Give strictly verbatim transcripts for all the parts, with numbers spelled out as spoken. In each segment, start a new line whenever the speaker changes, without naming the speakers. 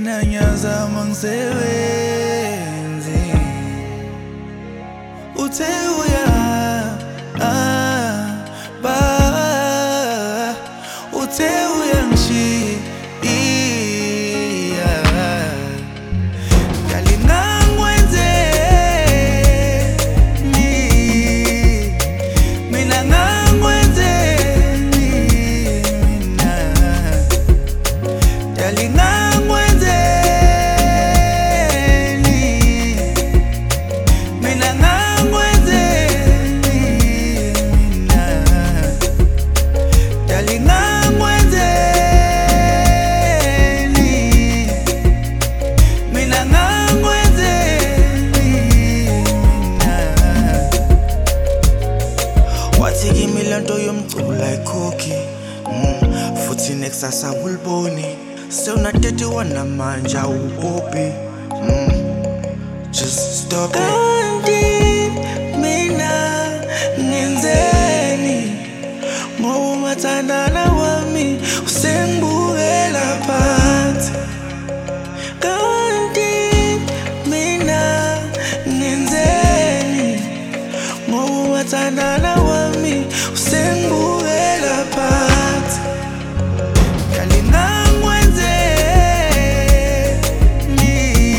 mina ngiyazama ngisebenzi uthe uya ah ba uthe uyangishiya Kimi lento yomcula ikhokhi mm. Futhi nekusasa uliboni Sewuna thirty-one namanje awubophi mm. Just stop it Kanti mina ngenzeni Ngoba umathandana wami usengibukela phansi Kanti mina ngenzeni Ngoba umathandana wami usengibukela phansi Yali ngangwenzeni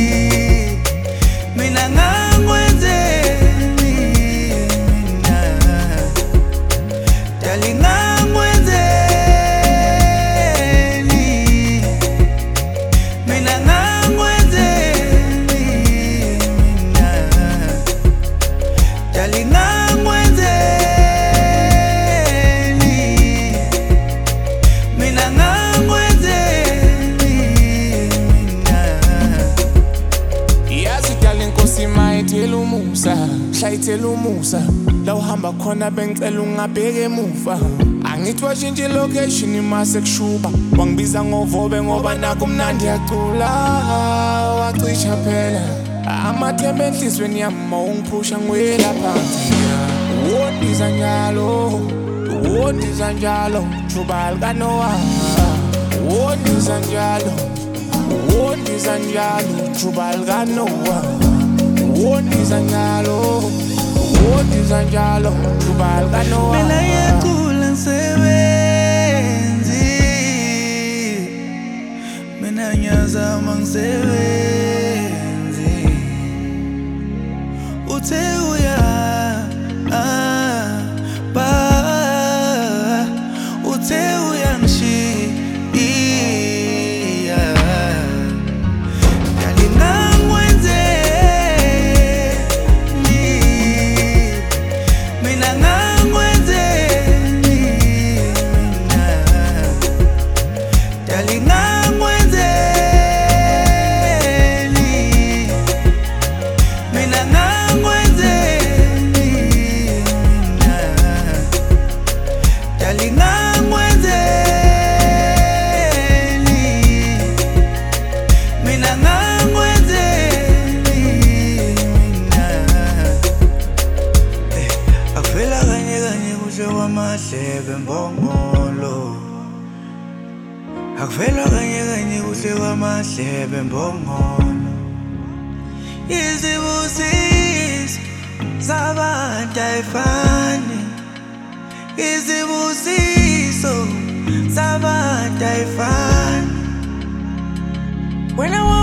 Mina ngangwenzeni Mina Yali ngangwenzeni Mina ngangwenzeni Mina Yali Mayithela umusa, hlayithela umusa La uhamba khona bengicela ungabheke emuva Angithi washintsha ilocation mase kushuba Wangibiza ngovobe ngoba nakho mnandi yacula Wacisha phela Amathemba enhlizweni yami ungiphusha ngiwela phansi Wondiza njalo, wondiza njalo Juba likanowa Wondiza njalo, wondiza njalo Juba likanowa Wondiza njalo, wondiza njalo, Juba likanowa Mina ngiyacula ngisebenzi Mina ngiyazama ngisebenzi Uthe uya ah ba Uthe uyangishiya Mahlebe mbongolo Akuvela kanye kanye kuhle kwamahlebe mbongolo Izibusiso zabantu ayifani Izibusiso zabantu ayifani When I